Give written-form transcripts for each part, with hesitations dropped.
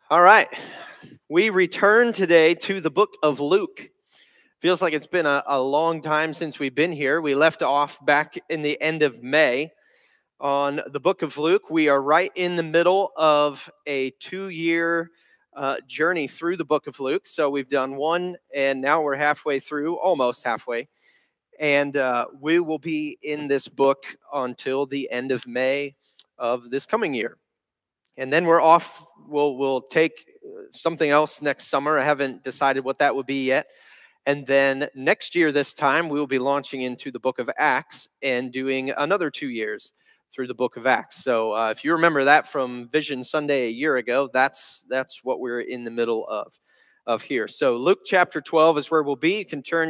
All right. We return today to the book of Luke. Feels like it's been a long time since we've been here. We left off back in the end of May on the book of Luke. We are right in the middle of a 2-year journey through the book of Luke. So we've done one, and now we're halfway through, almost halfway. And we will be in this book until the end of May of this coming year. And then we're off. We'll take something else next summer. I haven't decided what that would be yet. And then next year, this time, we will be launching into the book of Acts and doing another 2 years through the book of Acts. So if you remember that from Vision Sunday a year ago, that's what we're in the middle of here. So Luke chapter 12 is where we'll be. You can turn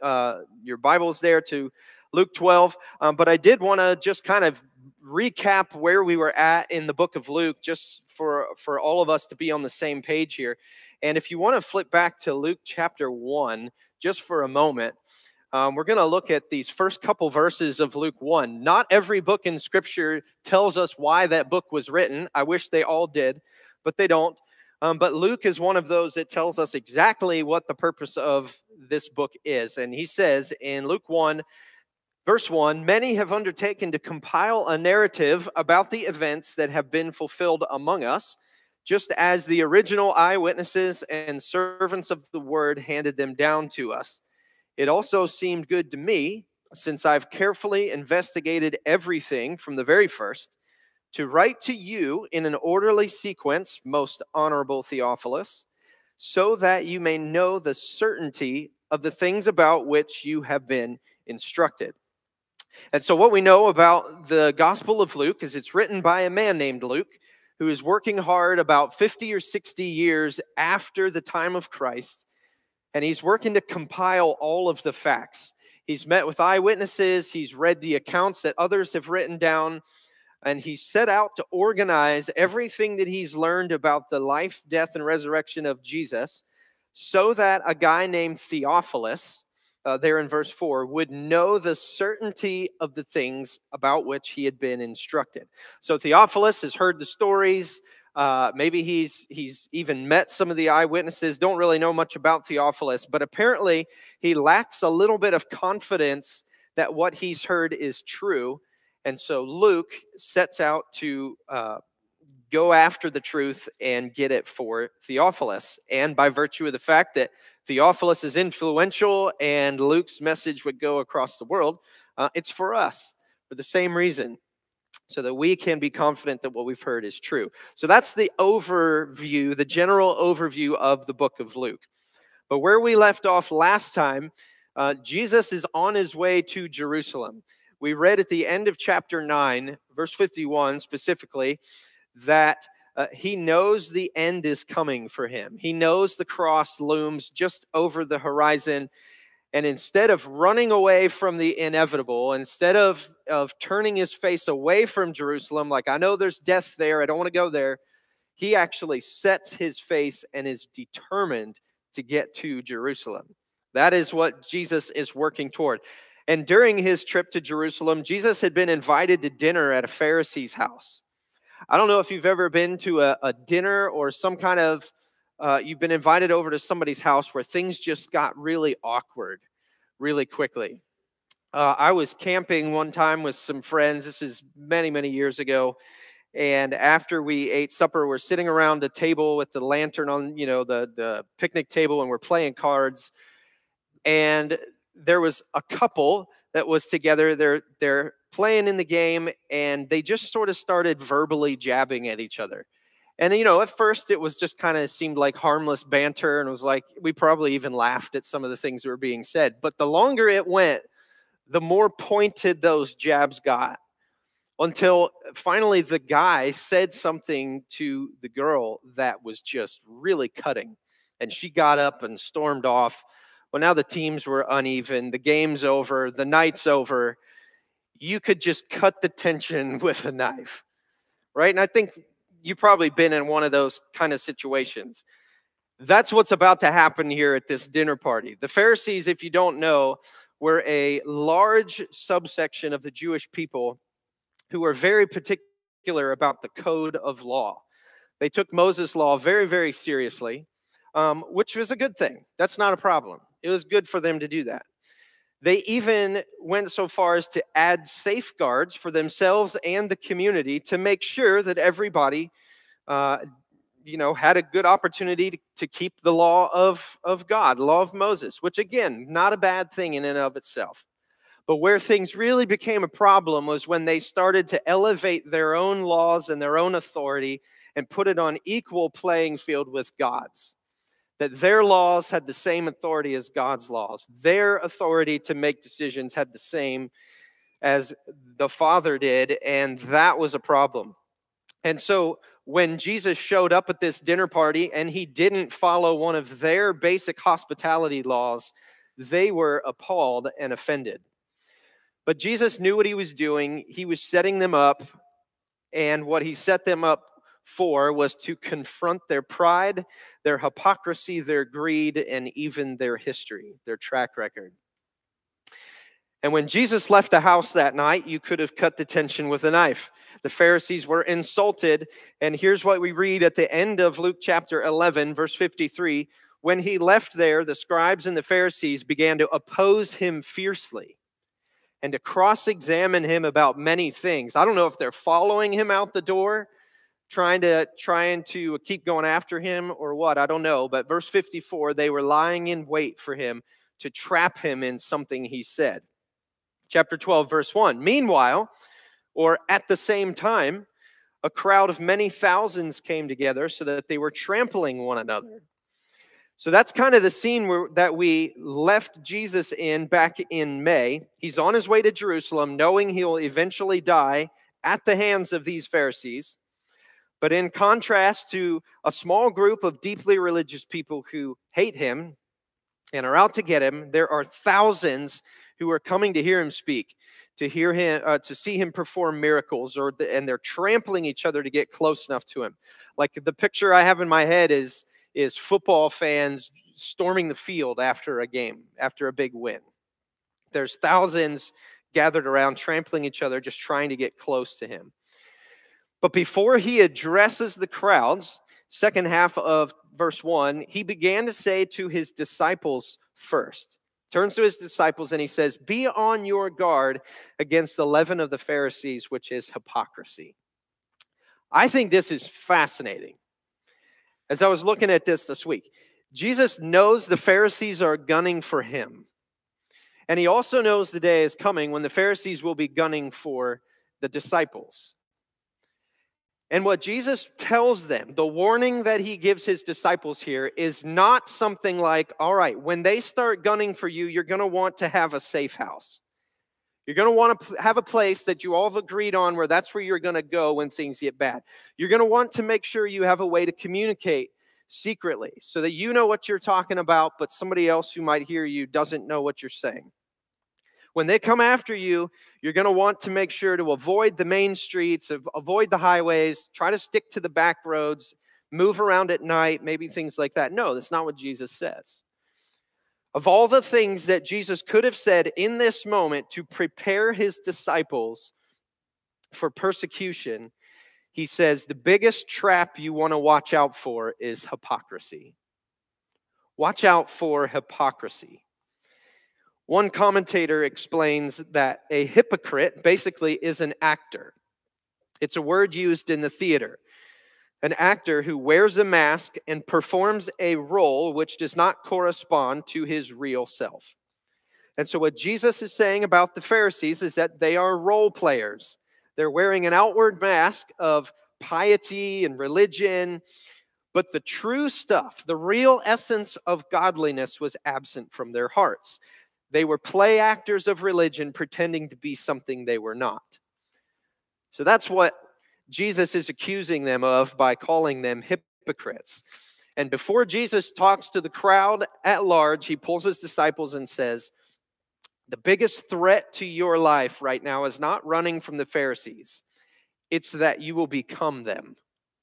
your Bibles there to Luke 12. But I did want to just kind of recap where we were at in the book of Luke, just for all of us to be on the same page here. And if you want to flip back to Luke chapter 1 just for a moment, we're going to look at these first couple verses of Luke 1. Not every book in Scripture tells us why that book was written. I wish they all did, but they don't. But Luke is one of those that tells us exactly what the purpose of this book is. And he says in Luke 1, Verse 1, many have undertaken to compile a narrative about the events that have been fulfilled among us, just as the original eyewitnesses and servants of the word handed them down to us. It also seemed good to me, since I've carefully investigated everything from the very first, to write to you in an orderly sequence, most honorable Theophilus, so that you may know the certainty of the things about which you have been instructed. And so what we know about the Gospel of Luke is it's written by a man named Luke, who is working hard about 50 or 60 years after the time of Christ, and he's working to compile all of the facts. He's met with eyewitnesses, he's read the accounts that others have written down, and he set out to organize everything that he's learned about the life, death, and resurrection of Jesus so that a guy named Theophilus, there in verse 4, would know the certainty of the things about which he had been instructed. So Theophilus has heard the stories. Maybe he's even met some of the eyewitnesses. Don't really know much about Theophilus, but apparently he lacks a little bit of confidence that what he's heard is true. And so Luke sets out to go after the truth and get it for Theophilus. And by virtue of the fact that Theophilus is influential and Luke's message would go across the world, it's for us for the same reason, so that we can be confident that what we've heard is true. So that's the overview, the general overview of the book of Luke. But where we left off last time, Jesus is on his way to Jerusalem. We read at the end of chapter 9, verse 51 specifically, that he knows the end is coming for him. He knows the cross looms just over the horizon. And instead of running away from the inevitable, instead of turning his face away from Jerusalem, like, I know there's death there, I don't want to go there, he actually sets his face and is determined to get to Jerusalem. That is what Jesus is working toward. And during his trip to Jerusalem, Jesus had been invited to dinner at a Pharisee's house. I don't know if you've ever been to a dinner or some kind of, you've been invited over to somebody's house where things just got really awkward really quickly. I was camping one time with some friends. This is many, many years ago. And after we ate supper, we're sitting around the table with the lantern on, the picnic table, and we're playing cards. And there was a couple that was together. They're playing in the game, and they just sort of started verbally jabbing at each other. And, at first it was just kind of seemed like harmless banter, and it was like we probably even laughed at some of the things that were being said. But the longer it went, the more pointed those jabs got, until finally the guy said something to the girl that was just really cutting. And she got up and stormed off. Well, now the teams were uneven. The game's over. The night's over. You could just cut the tension with a knife, right? And I think you've probably been in one of those kind of situations. That's what's about to happen here at this dinner party. The Pharisees, if you don't know, were a large subsection of the Jewish people who were very particular about the code of law. They took Moses' law very, very seriously, which was a good thing. That's not a problem. It was good for them to do that. They even went so far as to add safeguards for themselves and the community to make sure that everybody, had a good opportunity to keep the law of God, the law of Moses, which again, not a bad thing in and of itself. But where things really became a problem was when they started to elevate their own laws and their own authority and put it on equal playing field with God's. That their laws had the same authority as God's laws. Their authority to make decisions had the same as the Father did, and that was a problem. And so when Jesus showed up at this dinner party and he didn't follow one of their basic hospitality laws, they were appalled and offended. But Jesus knew what he was doing. He was setting them up, and what he set them up for was to confront their pride, their hypocrisy, their greed, and even their history, their track record. And when Jesus left the house that night, you could have cut the tension with a knife. The Pharisees were insulted, and here's what we read at the end of Luke chapter 11, verse 53. When he left there, the scribes and the Pharisees began to oppose him fiercely and to cross-examine him about many things. I don't know if they're following him out the door, trying to keep going after him or what, I don't know. But verse 54, they were lying in wait for him to trap him in something he said. Chapter 12, verse 1, meanwhile, or at the same time, a crowd of many thousands came together so that they were trampling one another. So that's kind of the scene that we left Jesus in back in May. He's on his way to Jerusalem, knowing he'll eventually die at the hands of these Pharisees. But in contrast to a small group of deeply religious people who hate him and are out to get him, there are thousands who are coming to hear him speak, to hear him, to see him perform miracles, and they're trampling each other to get close enough to him. Like the picture I have in my head is football fans storming the field after a game, after a big win. There's thousands gathered around, trampling each other, just trying to get close to him. But before he addresses the crowds, second half of verse 1, he began to say to his disciples first. Turns to his disciples and he says, be on your guard against the leaven of the Pharisees, which is hypocrisy. I think this is fascinating. As I was looking at this week, Jesus knows the Pharisees are gunning for him. And he also knows the day is coming when the Pharisees will be gunning for the disciples. And what Jesus tells them, the warning that he gives his disciples here, is not something like, all right, when they start gunning for you, you're going to want to have a safe house. You're going to want to have a place that you all have agreed on where that's where you're going to go when things get bad. You're going to want to make sure you have a way to communicate secretly so that you know what you're talking about, but somebody else who might hear you doesn't know what you're saying. When they come after you, you're going to want to make sure to avoid the main streets, avoid the highways, try to stick to the back roads, move around at night, maybe things like that. No, that's not what Jesus says. Of all the things that Jesus could have said in this moment to prepare his disciples for persecution, he says the biggest trap you want to watch out for is hypocrisy. Watch out for hypocrisy. One commentator explains that a hypocrite basically is an actor. It's a word used in the theater. An actor who wears a mask and performs a role which does not correspond to his real self. And so what Jesus is saying about the Pharisees is that they are role players. They're wearing an outward mask of piety and religion, but the true stuff, the real essence of godliness was absent from their hearts. They were play actors of religion pretending to be something they were not. So that's what Jesus is accusing them of by calling them hypocrites. And before Jesus talks to the crowd at large, he pulls his disciples and says, the biggest threat to your life right now is not running from the Pharisees. It's that you will become them.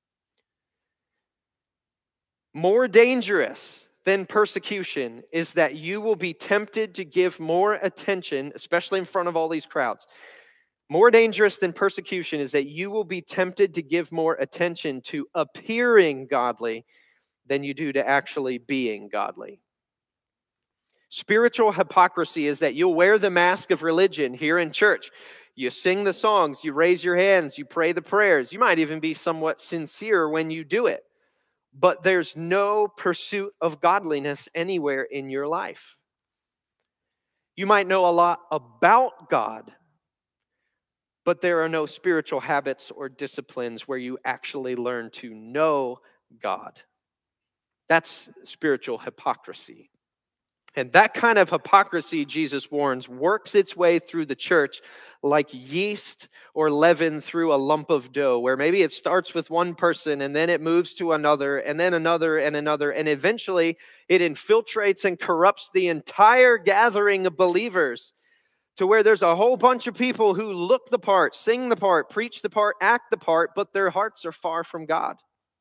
More dangerous than persecution is that you will be tempted to give more attention, especially in front of all these crowds, More dangerous than persecution is that you will be tempted to give more attention to appearing godly than you do to actually being godly. Spiritual hypocrisy is that you'll wear the mask of religion here in church. You sing the songs, you raise your hands, you pray the prayers. You might even be somewhat sincere when you do it. But there's no pursuit of godliness anywhere in your life. You might know a lot about God, but there are no spiritual habits or disciplines where you actually learn to know God. That's spiritual hypocrisy. And that kind of hypocrisy, Jesus warns, works its way through the church like yeast or leaven through a lump of dough, where maybe it starts with one person and then it moves to another and then another and another. And eventually it infiltrates and corrupts the entire gathering of believers to where there's a whole bunch of people who look the part, sing the part, preach the part, act the part, but their hearts are far from God.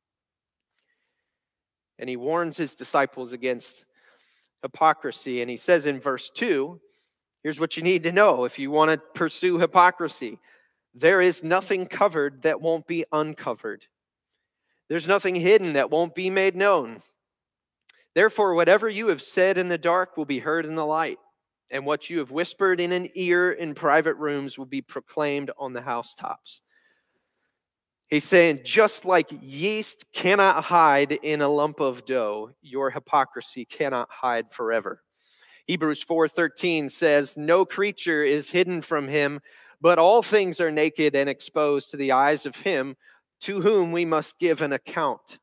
And he warns his disciples against hypocrisy. And he says in verse 2, here's what you need to know if you want to pursue hypocrisy. There is nothing covered that won't be uncovered. There's nothing hidden that won't be made known. Therefore, whatever you have said in the dark will be heard in the light. And what you have whispered in an ear in private rooms will be proclaimed on the housetops. He's saying, just like yeast cannot hide in a lump of dough, your hypocrisy cannot hide forever. Hebrews 4:13 says, no creature is hidden from him, but all things are naked and exposed to the eyes of him to whom we must give an account.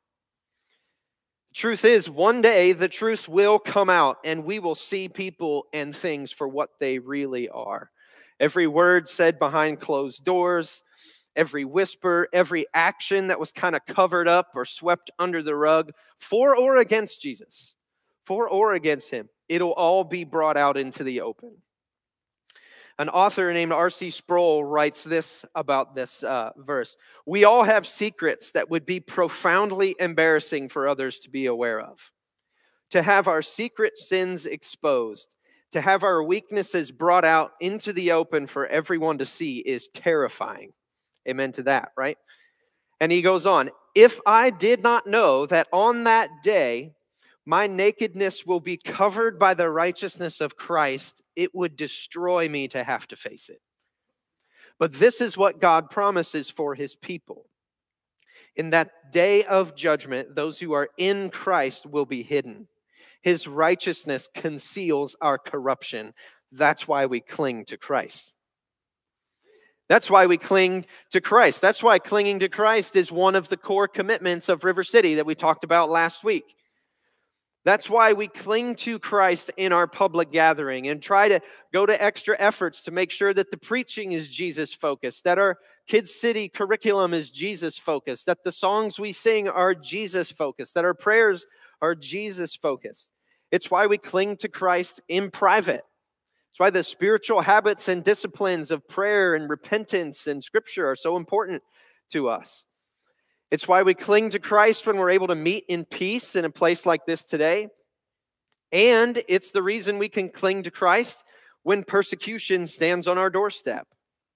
Truth is, one day the truth will come out and we will see people and things for what they really are. Every word said behind closed doors, every whisper, every action that was kind of covered up or swept under the rug, for or against Jesus, for or against him, it'll all be brought out into the open. An author named R.C. Sproul writes this about this verse. We all have secrets that would be profoundly embarrassing for others to be aware of. To have our secret sins exposed, to have our weaknesses brought out into the open for everyone to see is terrifying. Amen to that, right? And he goes on, if I did not know that on that day my nakedness will be covered by the righteousness of Christ, it would destroy me to have to face it. But this is what God promises for his people. In that day of judgment, those who are in Christ will be hidden. His righteousness conceals our corruption. That's why we cling to Christ. That's why we cling to Christ. That's why clinging to Christ is one of the core commitments of River City that we talked about last week. That's why we cling to Christ in our public gathering and try to go to extra efforts to make sure that the preaching is Jesus-focused, that our Kids City curriculum is Jesus-focused, that the songs we sing are Jesus-focused, that our prayers are Jesus-focused. It's why we cling to Christ in private. It's why the spiritual habits and disciplines of prayer and repentance and Scripture are so important to us. It's why we cling to Christ when we're able to meet in peace in a place like this today. And it's the reason we can cling to Christ when persecution stands on our doorstep.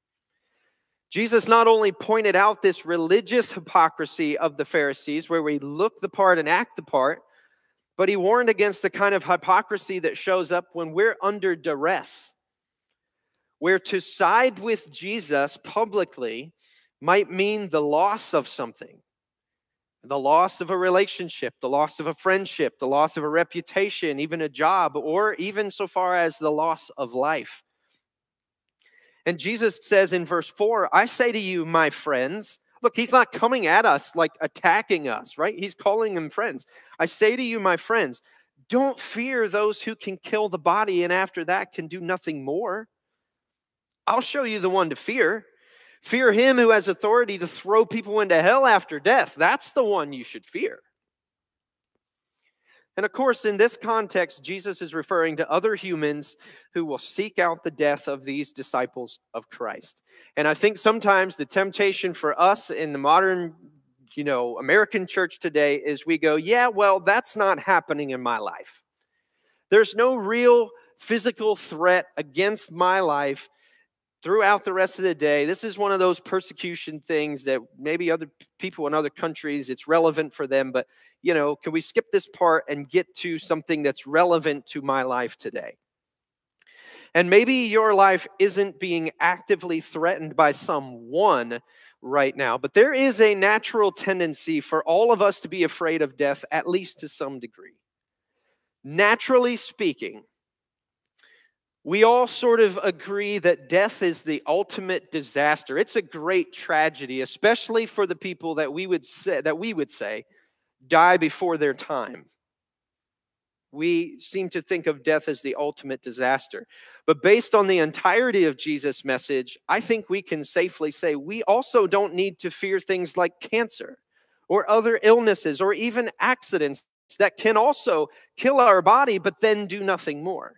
Jesus not only pointed out this religious hypocrisy of the Pharisees, where we look the part and act the part, but he warned against the kind of hypocrisy that shows up when we're under duress, where to side with Jesus publicly might mean the loss of something. The loss of a relationship, the loss of a friendship, the loss of a reputation, even a job, or even so far as the loss of life. And Jesus says in verse 4, I say to you, my friends, look, he's not coming at us like attacking us, right? He's calling them friends. I say to you, my friends, don't fear those who can kill the body and after that can do nothing more. I'll show you the one to fear. Fear him who has authority to throw people into hell after death. That's the one you should fear. And of course, in this context, Jesus is referring to other humans who will seek out the death of these disciples of Christ. And I think sometimes the temptation for us in the modern, American church today is we go, yeah, well, that's not happening in my life. There's no real physical threat against my life. throughout the rest of the day. This is one of those persecution things that maybe other people in other countries, it's relevant for them, but can we skip this part and get to something that's relevant to my life today? And maybe your life isn't being actively threatened by someone right now, but there is a natural tendency for all of us to be afraid of death, at least to some degree. Naturally speaking, we all sort of agree that death is the ultimate disaster. It's a great tragedy, especially for the people that we would say die before their time. We seem to think of death as the ultimate disaster. But based on the entirety of Jesus' message, I think we can safely say we also don't need to fear things like cancer or other illnesses or even accidents that can also kill our body but then do nothing more.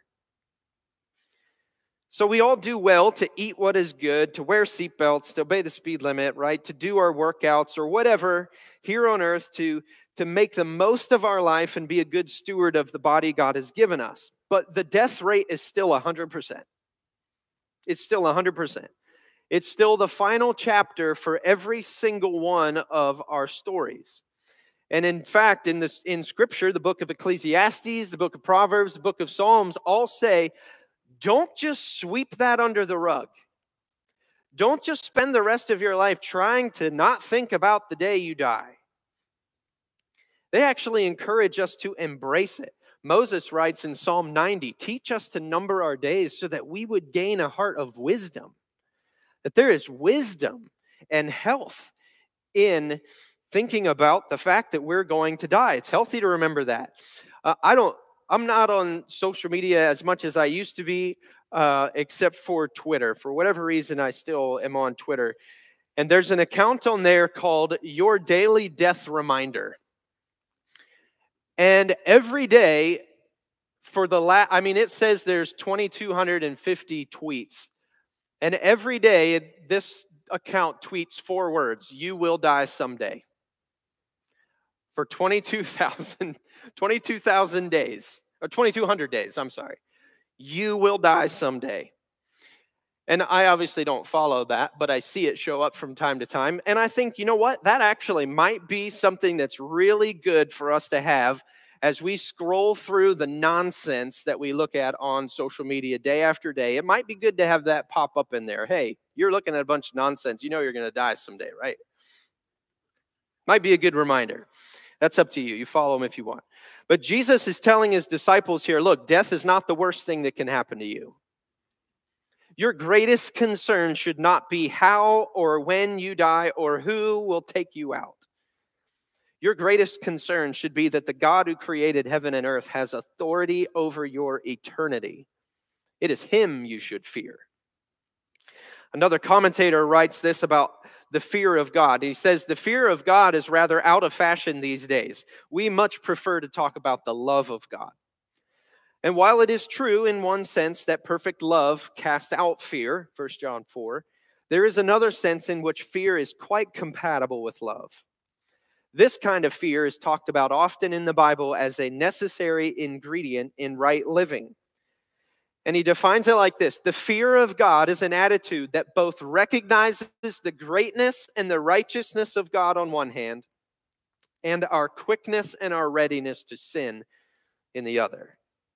So we all do well to eat what is good, to wear seatbelts, to obey the speed limit, right? To do our workouts or whatever here on earth to make the most of our life and be a good steward of the body God has given us. But the death rate is still 100%. It's still 100%. It's still the final chapter for every single one of our stories. And in fact, in Scripture, the book of Ecclesiastes, the book of Proverbs, the book of Psalms all say, don't just sweep that under the rug. Don't just spend the rest of your life trying to not think about the day you die. They actually encourage us to embrace it. Moses writes in Psalm 90, teach us to number our days so that we would gain a heart of wisdom. That there is wisdom and health in thinking about the fact that we're going to die. It's healthy to remember that. I'm not on social media as much as I used to be, except for Twitter. For whatever reason, I still am on Twitter. And there's an account on there called Your Daily Death Reminder. And every day it says there's 2,250 tweets. And every day, this account tweets 4 words, you will die someday. For 22,000 days, or 2,200 days, I'm sorry. You will die someday. And I obviously don't follow that, but I see it show up from time to time. And I think, you know what? That actually might be something that's really good for us to have as we scroll through the nonsense that we look at on social media day after day. It might be good to have that pop up in there. Hey, you're looking at a bunch of nonsense. You know you're going to die someday, right? Might be a good reminder. That's up to you. You follow him if you want. But Jesus is telling his disciples here, look, death is not the worst thing that can happen to you. Your greatest concern should not be how or when you die or who will take you out. Your greatest concern should be that the God who created heaven and earth has authority over your eternity. It is him you should fear. Another commentator writes this about the fear of God. He says, the fear of God is rather out of fashion these days. We much prefer to talk about the love of God. And while it is true in one sense that perfect love casts out fear, 1 John 4, there is another sense in which fear is quite compatible with love. This kind of fear is talked about often in the Bible as a necessary ingredient in right living. And he defines it like this: the fear of God is an attitude that both recognizes the greatness and the righteousness of God on one hand, and our quickness and our readiness to sin in the other.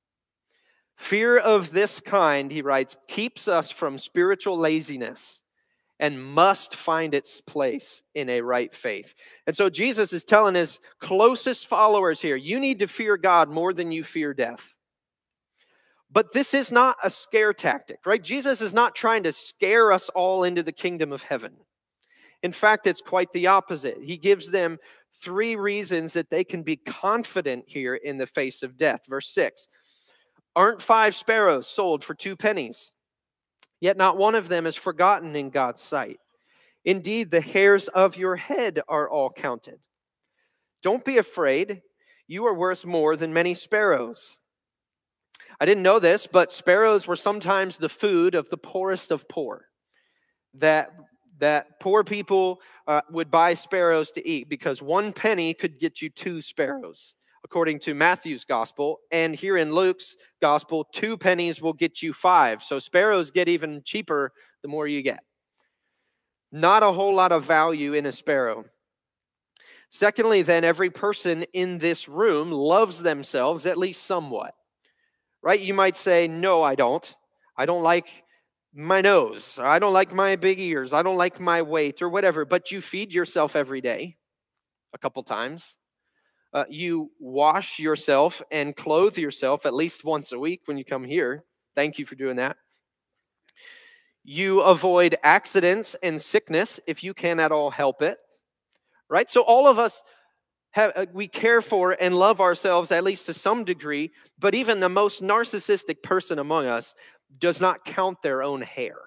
Fear of this kind, he writes, keeps us from spiritual laziness and must find its place in a right faith. And so Jesus is telling his closest followers here, you need to fear God more than you fear death. But this is not a scare tactic, right? Jesus is not trying to scare us all into the kingdom of heaven. In fact, it's quite the opposite. He gives them 3 reasons that they can be confident here in the face of death. Verse 6, aren't 5 sparrows sold for 2 pennies? Yet not one of them is forgotten in God's sight. Indeed, the hairs of your head are all counted. Don't be afraid. You are worth more than many sparrows. I didn't know this, but sparrows were sometimes the food of the poorest of poor. That poor people would buy sparrows to eat because 1 penny could get you 2 sparrows. according to Matthew's gospel. And here in Luke's gospel, 2 pennies will get you 5. So sparrows get even cheaper the more you get. Not a whole lot of value in a sparrow. Secondly, then, every person in this room loves themselves at least somewhat. Right? You might say, no, I don't. I don't like my nose. I don't like my big ears. I don't like my weight or whatever. But you feed yourself every day, a couple times. You wash yourself and clothe yourself at least once a week when you come here. Thank you for doing that. You avoid accidents and sickness if you can at all help it. Right? So all of us, we care for and love ourselves at least to some degree, but even the most narcissistic person among us does not count their own hair.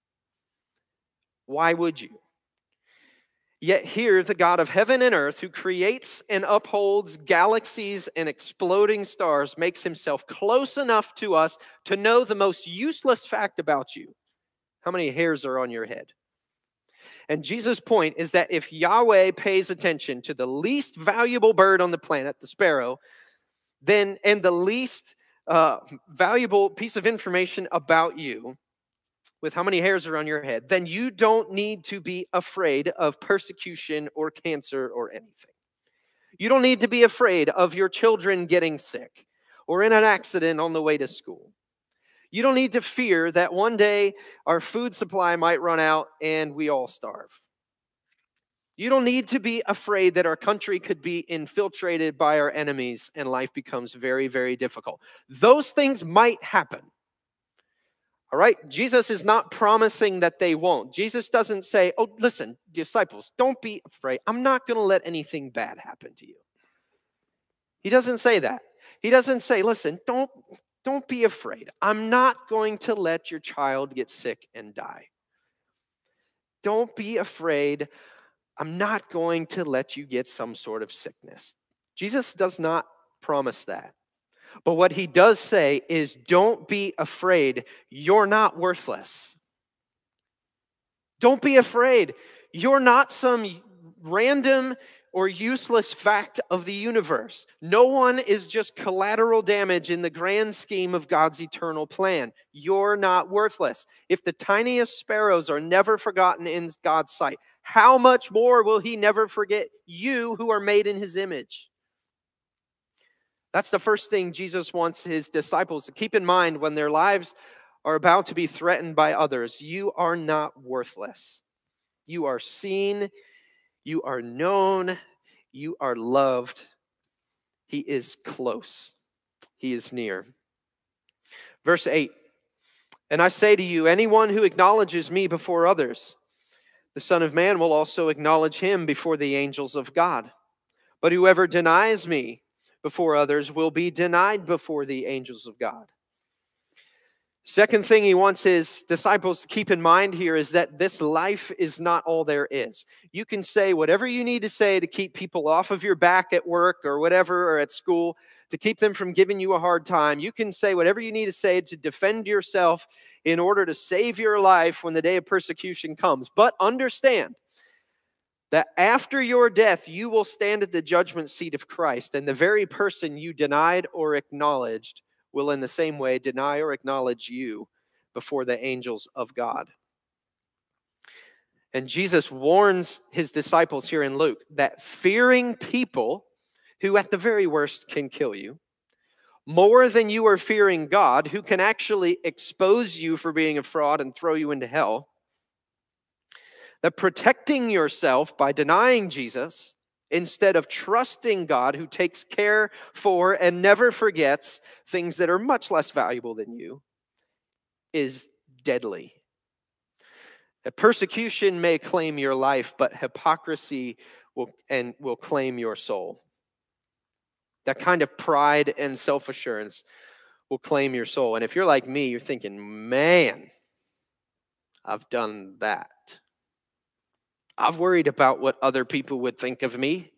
Why would you? Yet here, the God of heaven and earth, who creates and upholds galaxies and exploding stars, makes himself close enough to us to know the most useless fact about you. How many hairs are on your head? And Jesus' point is that if Yahweh pays attention to the least valuable bird on the planet, the sparrow, then and the least valuable piece of information about you, with how many hairs are on your head, then you don't need to be afraid of persecution or cancer or anything. You don't need to be afraid of your children getting sick or in an accident on the way to school. You don't need to fear that one day our food supply might run out and we all starve. You don't need to be afraid that our country could be infiltrated by our enemies and life becomes very, very difficult. Those things might happen. All right? Jesus is not promising that they won't. Jesus doesn't say, oh, listen, disciples, don't be afraid. I'm not going to let anything bad happen to you. He doesn't say that. He doesn't say, listen, don't be afraid. I'm not going to let your child get sick and die. Don't be afraid. I'm not going to let you get some sort of sickness. Jesus does not promise that. But what he does say is, don't be afraid. You're not worthless. Don't be afraid. You're not some random or useless fact of the universe. No one is just collateral damage in the grand scheme of God's eternal plan. You're not worthless. If the tiniest sparrows are never forgotten in God's sight, how much more will he never forget you who are made in his image? That's the first thing Jesus wants his disciples to keep in mind when their lives are about to be threatened by others. You are not worthless. You are seen. You are known. You are loved. He is close. He is near. Verse 8, and I say to you, anyone who acknowledges me before others, the Son of Man will also acknowledge him before the angels of God. But whoever denies me before others will be denied before the angels of God. Second thing he wants his disciples to keep in mind here is that this life is not all there is. You can say whatever you need to say to keep people off of your back at work or whatever, or at school, to keep them from giving you a hard time. You can say whatever you need to say to defend yourself in order to save your life when the day of persecution comes. But understand that after your death, you will stand at the judgment seat of Christ, and the very person you denied or acknowledged will in the same way deny or acknowledge you before the angels of God. And Jesus warns his disciples here in Luke that fearing people who at the very worst can kill you, more than you are fearing God, who can actually expose you for being a fraud and throw you into hell, that protecting yourself by denying Jesus instead of trusting God, who takes care for and never forgets things that are much less valuable than you, is deadly. That persecution may claim your life, but hypocrisy will claim your soul. That kind of pride and self-assurance will claim your soul. And if you're like me, you're thinking, man, I've done that. I've worried about what other people would think of me.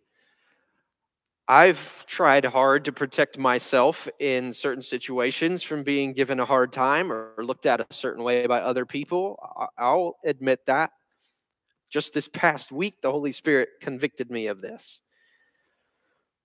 I've tried hard to protect myself in certain situations from being given a hard time or looked at a certain way by other people. I'll admit that. Just this past week, the Holy Spirit convicted me of this.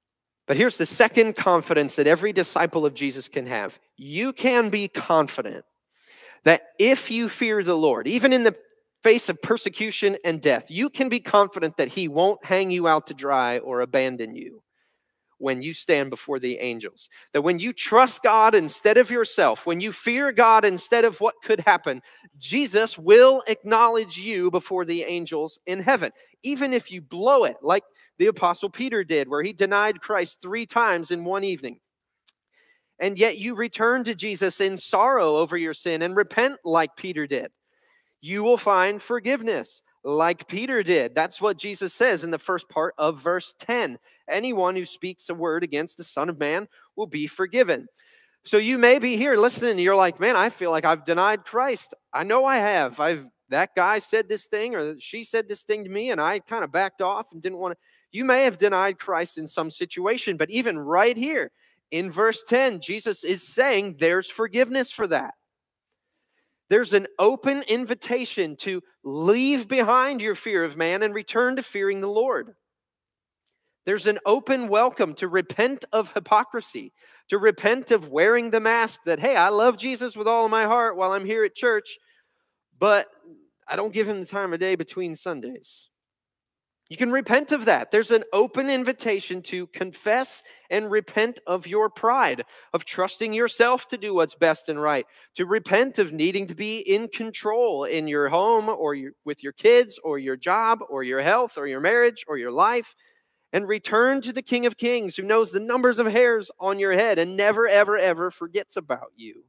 But here's the second confidence that every disciple of Jesus can have. You can be confident that if you fear the Lord, even in the face of persecution and death, you can be confident that he won't hang you out to dry or abandon you when you stand before the angels. That when you trust God instead of yourself, when you fear God instead of what could happen, Jesus will acknowledge you before the angels in heaven. Even if you blow it, like the Apostle Peter did, where he denied Christ 3 times in one evening. And yet you return to Jesus in sorrow over your sin and repent like Peter did. You will find forgiveness like Peter did. That's what Jesus says in the first part of verse 10. Anyone who speaks a word against the Son of Man will be forgiven. So you may be here listening and you're like, man, I feel like I've denied Christ. I know I have. That guy said this thing or she said this thing to me and I kind of backed off and didn't want to. You may have denied Christ in some situation, but even right here in verse 10, Jesus is saying there's forgiveness for that. There's an open invitation to leave behind your fear of man and return to fearing the Lord. There's an open welcome to repent of hypocrisy, to repent of wearing the mask that, hey, I love Jesus with all of my heart while I'm here at church, but I don't give him the time of day between Sundays. You can repent of that. There's an open invitation to confess and repent of your pride, of trusting yourself to do what's best and right, to repent of needing to be in control in your home or with your kids or your job or your health or your marriage or your life, and return to the King of Kings who knows the numbers of hairs on your head and never, ever, ever forgets about you.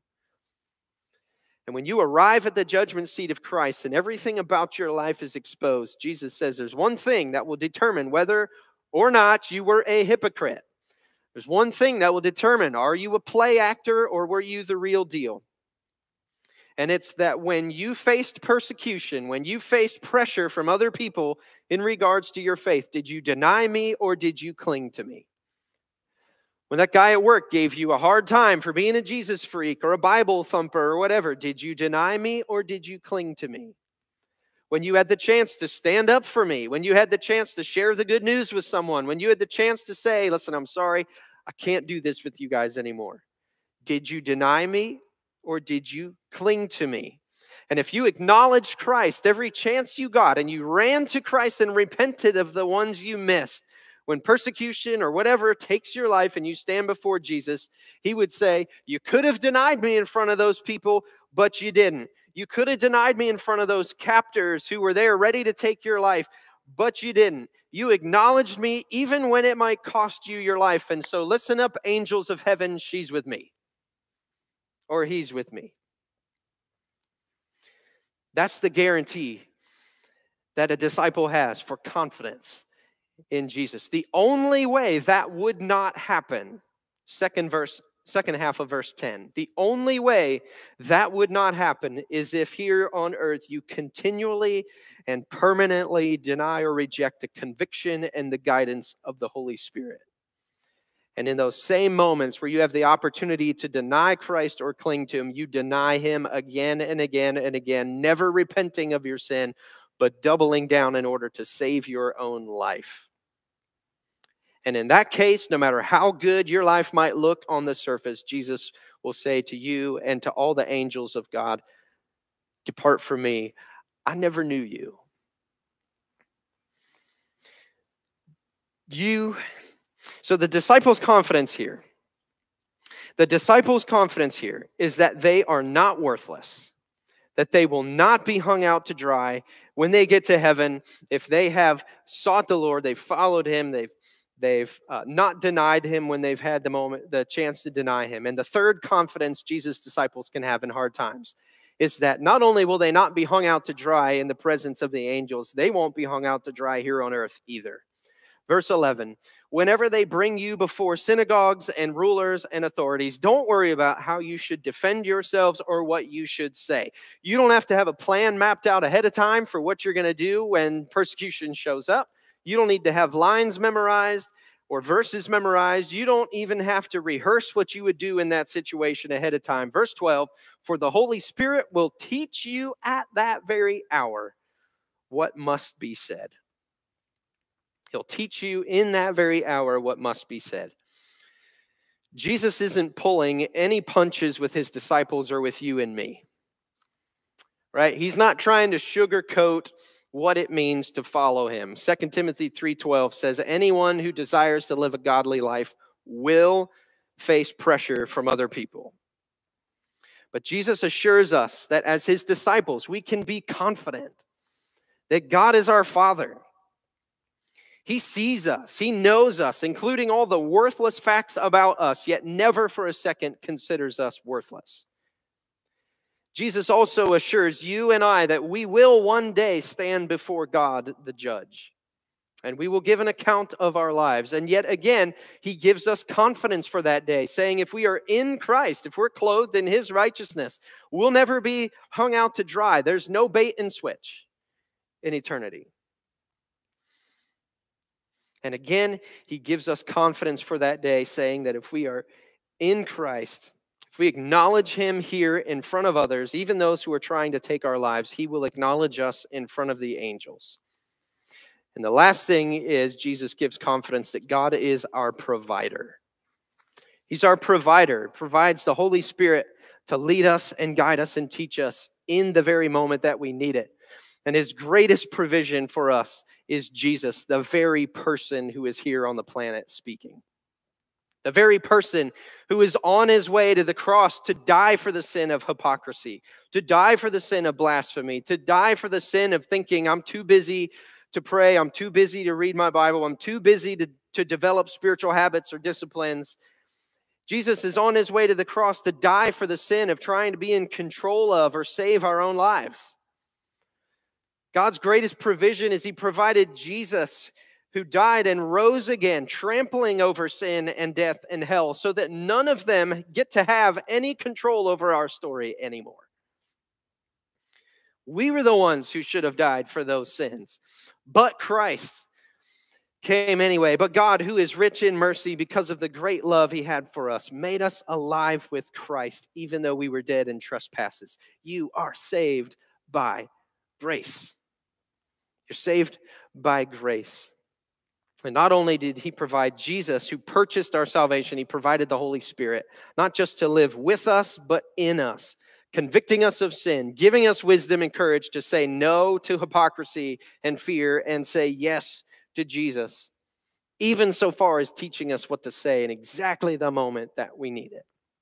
And when you arrive at the judgment seat of Christ and everything about your life is exposed, Jesus says there's one thing that will determine whether or not you were a hypocrite. There's one thing that will determine, are you a play actor or were you the real deal? And it's that when you faced persecution, when you faced pressure from other people in regards to your faith, did you deny me or did you cling to me? When that guy at work gave you a hard time for being a Jesus freak or a Bible thumper or whatever, did you deny me or did you cling to me? When you had the chance to stand up for me, when you had the chance to share the good news with someone, when you had the chance to say, listen, I'm sorry, I can't do this with you guys anymore. Did you deny me or did you cling to me? And if you acknowledged Christ every chance you got and you ran to Christ and repented of the ones you missed, when persecution or whatever takes your life and you stand before Jesus, he would say, you could have denied me in front of those people, but you didn't. You could have denied me in front of those captors who were there ready to take your life, but you didn't. You acknowledged me even when it might cost you your life. And so listen up, angels of heaven, she's with me. Or he's with me. That's the guarantee that a disciple has for confidence in Jesus. The only way that would not happen, second half of verse 10, the only way that would not happen is if here on earth you continually and permanently deny or reject the conviction and the guidance of the Holy Spirit. And in those same moments where you have the opportunity to deny Christ or cling to him, you deny him again and again and again, never repenting of your sin, but doubling down in order to save your own life. And in that case, no matter how good your life might look on the surface, Jesus will say to you and to all the angels of God, depart from me, I never knew you. So the disciples' confidence here is that they are not worthless, that they will not be hung out to dry when they get to heaven. If they have sought the Lord, they've followed him, they've not denied him when they've had the chance to deny him. And the third confidence Jesus' disciples can have in hard times is that not only will they not be hung out to dry in the presence of the angels, they won't be hung out to dry here on earth either. Verse 11, whenever they bring you before synagogues and rulers and authorities, don't worry about how you should defend yourselves or what you should say. You don't have to have a plan mapped out ahead of time for what you're going to do when persecution shows up. You don't need to have lines memorized or verses memorized. You don't even have to rehearse what you would do in that situation ahead of time. Verse 12, for the Holy Spirit will teach you at that very hour what must be said. He'll teach you in that very hour what must be said. Jesus isn't pulling any punches with his disciples or with you and me, right? He's not trying to sugarcoat what it means to follow him. 2 Timothy 3:12 says, anyone who desires to live a godly life will face pressure from other people. But Jesus assures us that as his disciples, we can be confident that God is our Father. He sees us. He knows us, including all the worthless facts about us, yet never for a second considers us worthless. Jesus also assures you and I that we will one day stand before God, the judge, and we will give an account of our lives. And yet again, he gives us confidence for that day, saying if we are in Christ, if we're clothed in his righteousness, we'll never be hung out to dry. There's no bait and switch in eternity. And again, he gives us confidence for that day, saying that if we are in Christ, if we acknowledge him here in front of others, even those who are trying to take our lives, he will acknowledge us in front of the angels. And the last thing is Jesus gives confidence that God is our provider. He's our provider, provides the Holy Spirit to lead us and guide us and teach us in the very moment that we need it. And his greatest provision for us is Jesus, the very person who is here on the planet speaking. The very person who is on his way to the cross to die for the sin of hypocrisy, to die for the sin of blasphemy, to die for the sin of thinking I'm too busy to pray, I'm too busy to read my Bible, I'm too busy to develop spiritual habits or disciplines. Jesus is on his way to the cross to die for the sin of trying to be in control of or save our own lives. God's greatest provision is he provided Jesus, who died and rose again, trampling over sin and death and hell, so that none of them get to have any control over our story anymore. We were the ones who should have died for those sins, but Christ came anyway. But God, who is rich in mercy because of the great love he had for us, made us alive with Christ, even though we were dead in trespasses. You are saved by grace. You're saved by grace. And not only did he provide Jesus, who purchased our salvation, he provided the Holy Spirit, not just to live with us, but in us, convicting us of sin, giving us wisdom and courage to say no to hypocrisy and fear and say yes to Jesus, even so far as teaching us what to say in exactly the moment that we need it.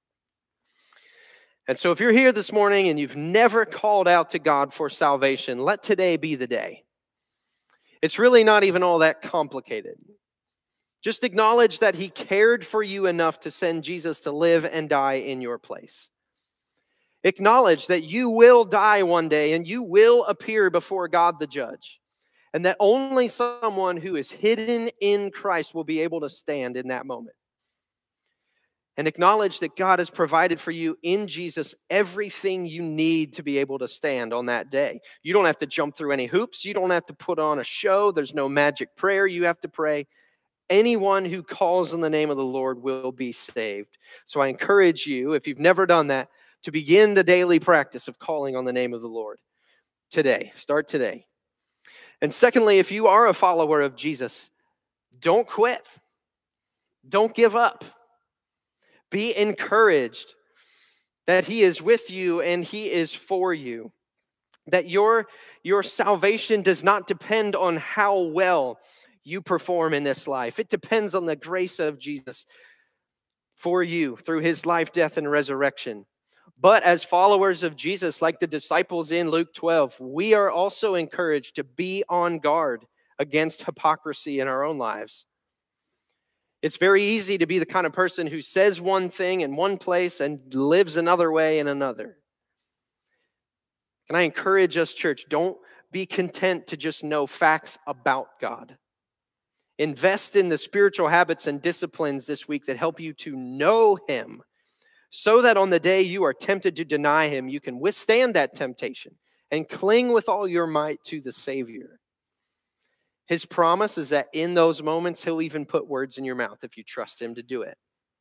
And so if you're here this morning and you've never called out to God for salvation, let today be the day. It's really not even all that complicated. Just acknowledge that he cared for you enough to send Jesus to live and die in your place. Acknowledge that you will die one day and you will appear before God the judge, and that only someone who is hidden in Christ will be able to stand in that moment. And acknowledge that God has provided for you in Jesus everything you need to be able to stand on that day. You don't have to jump through any hoops. You don't have to put on a show. There's no magic prayer you have to pray. Anyone who calls on the name of the Lord will be saved. So I encourage you, if you've never done that, to begin the daily practice of calling on the name of the Lord today. Start today. And secondly, if you are a follower of Jesus, don't quit. Don't give up. Be encouraged that he is with you and he is for you. That your salvation does not depend on how well you perform in this life. It depends on the grace of Jesus for you through his life, death, and resurrection. But as followers of Jesus, like the disciples in Luke 12, we are also encouraged to be on guard against hypocrisy in our own lives. It's very easy to be the kind of person who says one thing in one place and lives another way in another. And I encourage us, church, don't be content to just know facts about God. Invest in the spiritual habits and disciplines this week that help you to know him, so that on the day you are tempted to deny him, you can withstand that temptation and cling with all your might to the Savior. His promise is that in those moments, he'll even put words in your mouth if you trust him to do it.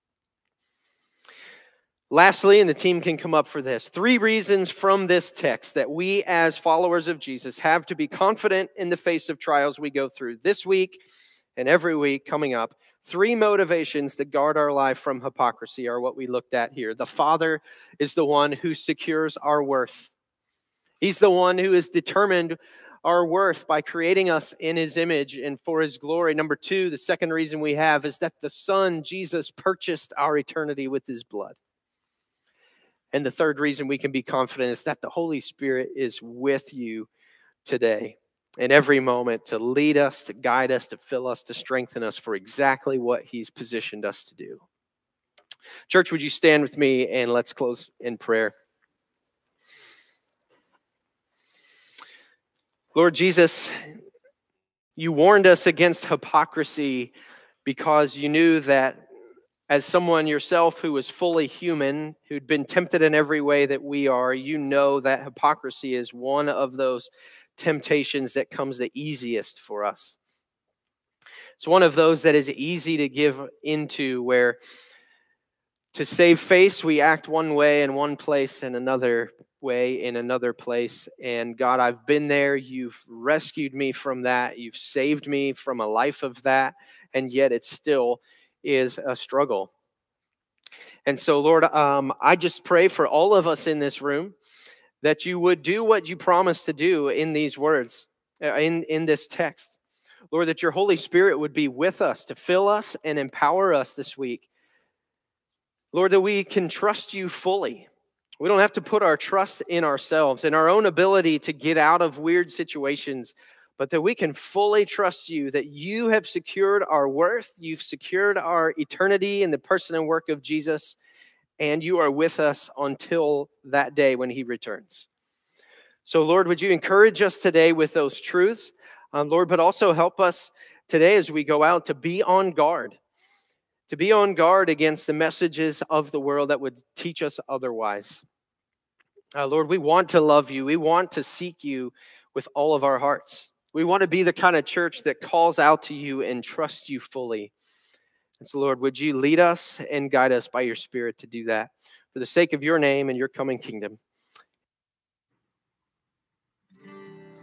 Lastly, and the team can come up for this, 3 reasons from this text that we as followers of Jesus have to be confident in the face of trials we go through this week and every week coming up, 3 motivations to guard our life from hypocrisy are what we looked at here. The Father is the one who secures our worth. He's the one who has determined our worth by creating us in his image and for his glory. Number 2, the second reason we have is that the Son, Jesus, purchased our eternity with his blood. And the third reason we can be confident is that the Holy Spirit is with you today in every moment to lead us, to guide us, to fill us, to strengthen us for exactly what he's positioned us to do. Church, would you stand with me and let's close in prayer. Lord Jesus, you warned us against hypocrisy because you knew that as someone yourself who was fully human, who'd been tempted in every way that we are, you know that hypocrisy is one of those temptations that comes the easiest for us. It's one of those that is easy to give into, where to save face, we act one way in one place and another way in another place. And God, I've been there. You've rescued me from that. You've saved me from a life of that. And yet it still is a struggle. And so, Lord, I just pray for all of us in this room that you would do what you promised to do in these words, in this text. Lord, that your Holy Spirit would be with us to fill us and empower us this week. Lord, that we can trust you fully. We don't have to put our trust in ourselves, in our own ability to get out of weird situations, but that we can fully trust you, that you have secured our worth, you've secured our eternity in the person and work of Jesus, and you are with us until that day when he returns. So, Lord, would you encourage us today with those truths, Lord, but also help us today as we go out to be on guard against the messages of the world that would teach us otherwise. Lord, we want to love you. We want to seek you with all of our hearts. We want to be the kind of church that calls out to you and trusts you fully. And so, Lord, would you lead us and guide us by your Spirit to do that for the sake of your name and your coming kingdom.